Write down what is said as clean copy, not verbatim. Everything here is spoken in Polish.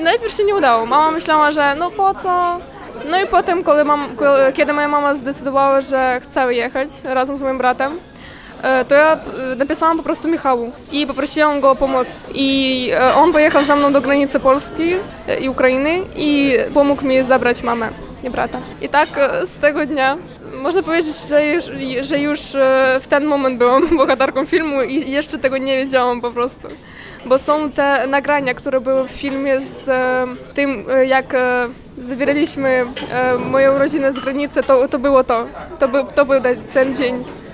Najpierw się nie udało. Mama myślała, że no po co? No i potem, kiedy moja mama zdecydowała, że chce jechać razem z moim bratem, to ja napisałam po prostu Michału i poprosiłam go o pomoc. I on pojechał ze mną do granicy Polski i Ukrainy i pomógł mi zabrać mamę i brata. I tak z tego dnia można powiedzieć, że już w ten moment byłam bohaterką filmu i jeszcze tego nie wiedziałam po prostu. Bo są te nagrania, które były w filmie z tym, jak zabieraliśmy moją rodzinę z granicy, to było to. To był ten dzień.